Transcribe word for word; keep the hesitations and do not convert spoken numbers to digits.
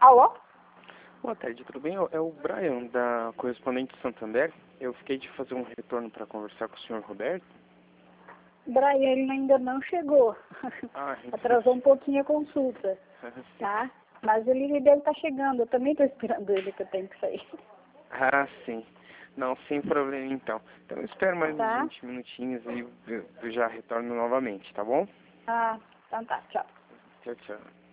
Alô? Boa tarde, tudo bem? É o Brian, da Correspondente Santander. Eu fiquei de fazer um retorno para conversar com o senhor Roberto. Brian, ele ainda não chegou. Ah, Atrasou um pouquinho a consulta, tá? Mas ele deve estar chegando. Eu também estou esperando ele, que eu tenho que sair. Ah, sim. Não, sem problema então. Então eu espero mais Tá? uns vinte minutinhos e eu eu já retorno novamente, tá bom? Ah, então tá. Tchau. Tchau, tchau.